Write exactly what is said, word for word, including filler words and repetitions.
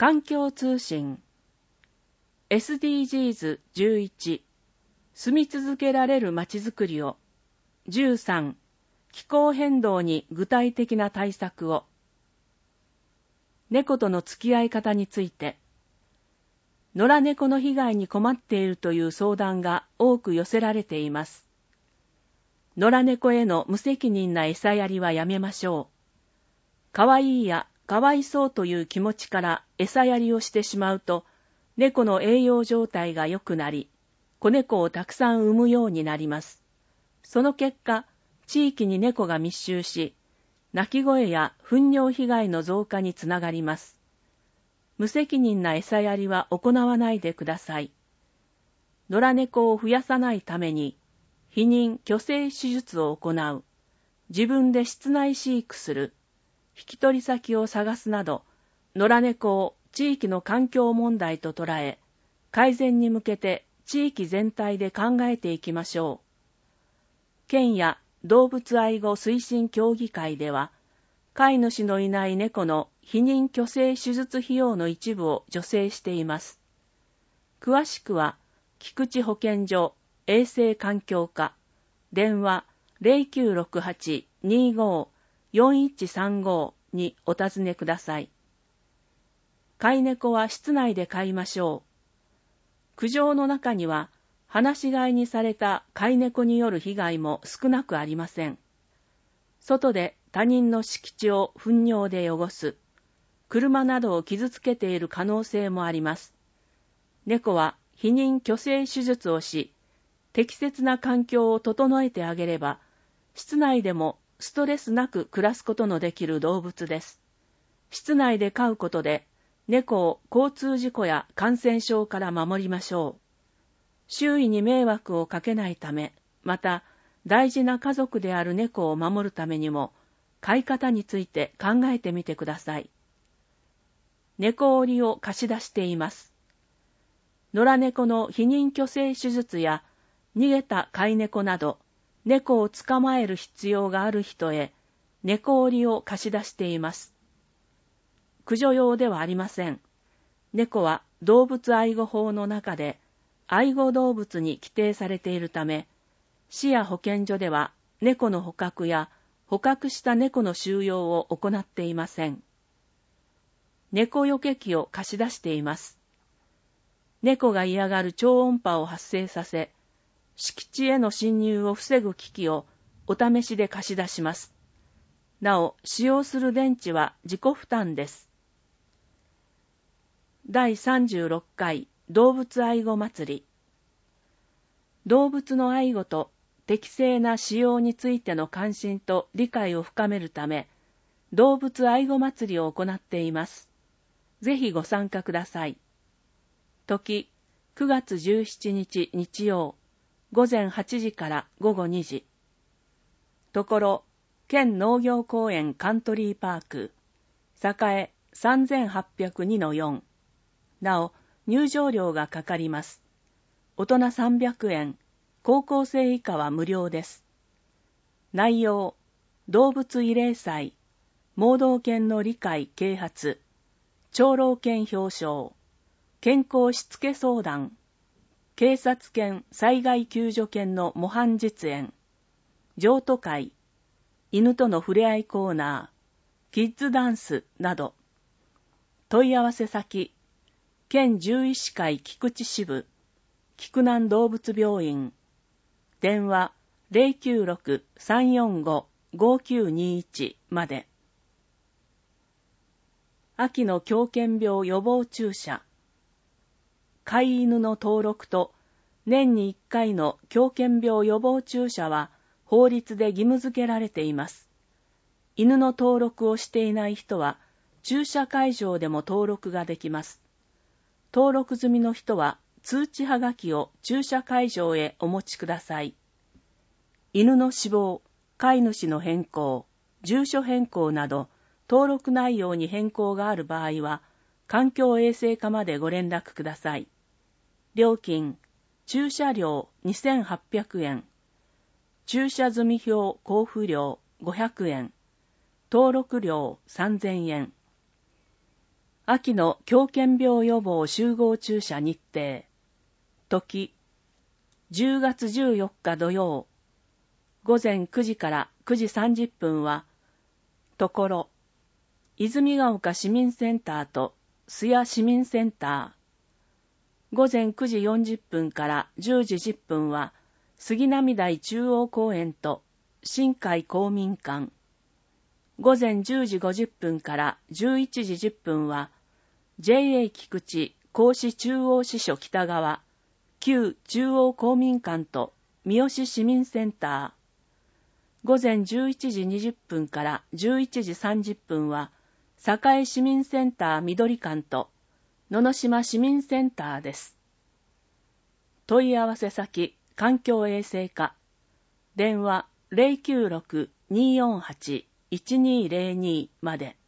環境通信 エスディージーズじゅういち 住み続けられるまちづくりを。じゅうさん気候変動に具体的な対策を。猫との付き合い方について。野良猫の被害に困っているという相談が多く寄せられています。野良猫への無責任な餌やりはやめましょう。かわいいやかわいそうという気持ちから餌やりをしてしまうと、猫の栄養状態が良くなり、子猫をたくさん産むようになります。その結果、地域に猫が密集し、鳴き声や糞尿被害の増加につながります。無責任な餌やりは行わないでください。野良猫を増やさないために、避妊・去勢手術を行う、自分で室内飼育する、引き取り先を探すなど、野良猫を地域の環境問題と捉え、改善に向けて地域全体で考えていきましょう。県や動物愛護推進協議会では、飼い主のいない猫の避妊去勢手術費用の一部を助成しています。詳しくは、菊池保健所衛生環境課、電話 ゼロきゅうろくはち にーごー よんいちさんご にお尋ねください。飼い猫は室内で飼いましょう。苦情の中には、放し飼いにされた飼い猫による被害も少なくありません。外で他人の敷地を糞尿で汚す、車などを傷つけている可能性もあります。猫は避妊去勢手術をし、適切な環境を整えてあげれば、室内でもストレスなく暮らすことのできる動物です。室内で飼うことで、猫を交通事故や感染症から守りましょう。周囲に迷惑をかけないため、また大事な家族である猫を守るためにも、飼い方について考えてみてください。猫檻を貸し出しています。野良猫の避妊去勢手術や逃げた飼い猫など、猫を捕まえる必要がある人へ、猫檻を貸し出しています。駆除用ではありません。猫は動物愛護法の中で愛護動物に規定されているため、市や保健所では猫の捕獲や捕獲した猫の収容を行っていません。猫よけ器を貸し出しています。猫が嫌がる超音波を発生させ、敷地への侵入を防ぐ機器をお試しで貸し出します。なお、使用する電池は自己負担です。だいさんじゅうろっかい動物愛護祭り。動物の愛護と適正な使用についての関心と理解を深めるため、動物愛護祭りを行っています。ぜひご参加ください。時、くがつじゅうしちにち日曜、ごぜんはちじからごごにじ。ところ、県農業公園カントリーパーク、栄 さんぜんはっぴゃくにのよん。なお、入場料がかかります。大人さんびゃくえん、高校生以下は無料です。内容、動物慰霊祭、盲導犬の理解啓発、長老犬表彰、健康しつけ相談、警察犬災害救助犬の模範実演、譲渡会、犬との触れ合いコーナー、キッズダンスなど、問い合わせ先、県獣医師会菊池支部、菊南動物病院、電話 ゼロきゅうろく さんよんご ごきゅうにいち まで。秋の狂犬病予防注射。飼い犬の登録と年にいっかいの狂犬病予防注射は法律で義務付けられています。犬の登録をしていない人は注射会場でも登録ができます。登録済みの人は通知はがきを注射会場へお持ちください。犬の死亡、飼い主の変更、住所変更など登録内容に変更がある場合は環境衛生課までご連絡ください。料金、注射料にせんはっぴゃくえん、注射済み票交付料ごひゃくえん、登録料さんぜんえん。 秋の狂犬病予防集合注射日程。時、じゅうがつじゅうよっか土曜。午前くじからくじさんじゅっぷんは、ところ、泉ヶ丘市民センターと須谷市民センター。午前くじよんじゅっぷんからじゅうじじゅっぷんは、杉並台中央公園と新海公民館。午前じゅうじごじゅっぷんからじゅういちじじゅっぷんは、ジェイエー 菊池甲子中央支所北側、旧中央公民館と三好市民センター。午前じゅういちじにじゅっぷんからじゅういちじさんじゅっぷんは、栄市民センター緑館と野々島市民センターです。問い合わせ先、環境衛生課。電話 ゼロきゅうろく にーよんはち いちにーゼロに まで。